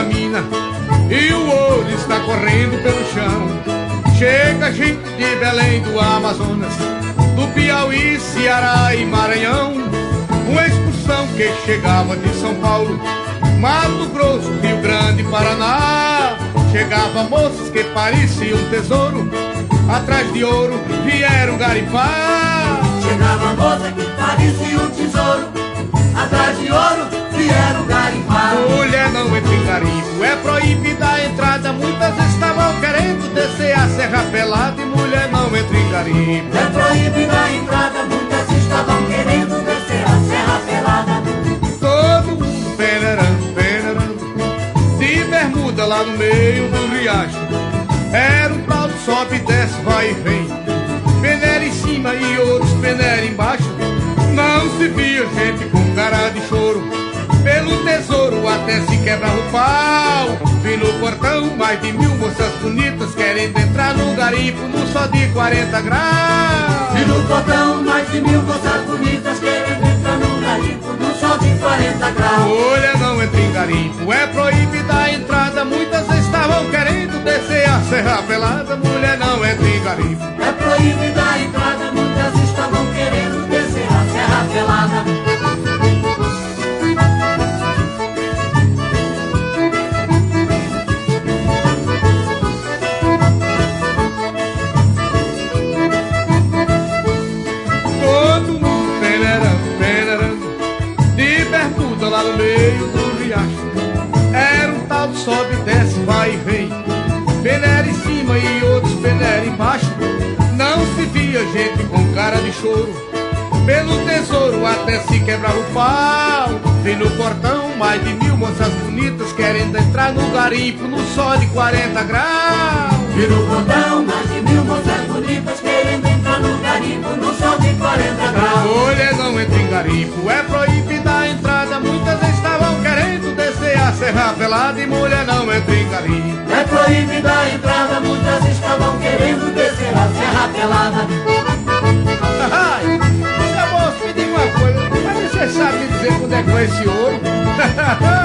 na mina e o ouro está correndo pelo chão. Chega gente de Belém, do Amazonas, do Piauí, Ceará e Maranhão. Uma excursão que chegava de São Paulo, Mato Grosso, Rio Grande, Paraná. Chegava moças que pareciam um tesouro, atrás de ouro vieram garimpar. Chegava moça que parecia um tesouro, atrás de ouro vieram garimpar. Mulher não entra em garimpo, é proibida a entrada. Muitas estavam querendo descer a Serra Pelada e mulher não entra em garimpo. É proibida a entrada, muitas estavam querendo descer a Serra Pelada. Todo mundo peneirando, peneirando, de bermuda lá no meio do riacho. Era um tal de sobe e desce, vai e vem, peneira em cima e outros peneira embaixo. Não se via gente com cara de choro, pelo tesouro até se quebrava o pau. Vi no portão mais de 1000 moças bonitas querendo entrar no garimpo no sol de 40 graus. Vi no portão mais de 1000 moças bonitas querendo entrar no garimpo no sol de 40 graus. Mulher não entra em garimpo, é proibida a entrada. Muitas estavam querendo descer a Serra Pelada. Mulher não entra em garimpo. É proibida a entrada, muitas estavam querendo descer a Serra Pelada. Lá no meio do riacho era um tal de sobe, desce, vai e vem, peneira em cima e outros peneira embaixo. Não se via gente com cara de choro, pelo tesouro até se quebrava o pau. Vi no portão mais de 1000 moças bonitas querendo entrar no garimpo no sol de 40 graus. Vi no portão mais de 1000 moças bonitas querendo entrar no garimpo no sol de 40 graus. Mulher não entra em garimpo, é proibida a entrada. Muitas estavam querendo descer a Serra Pelada e mulher não entra em garimpo. É proibida a entrada, muitas estavam querendo descer a Serra Pelada. Ai, seu moço, me diga uma coisa, mas você sabe dizer quando é que vai esse ouro?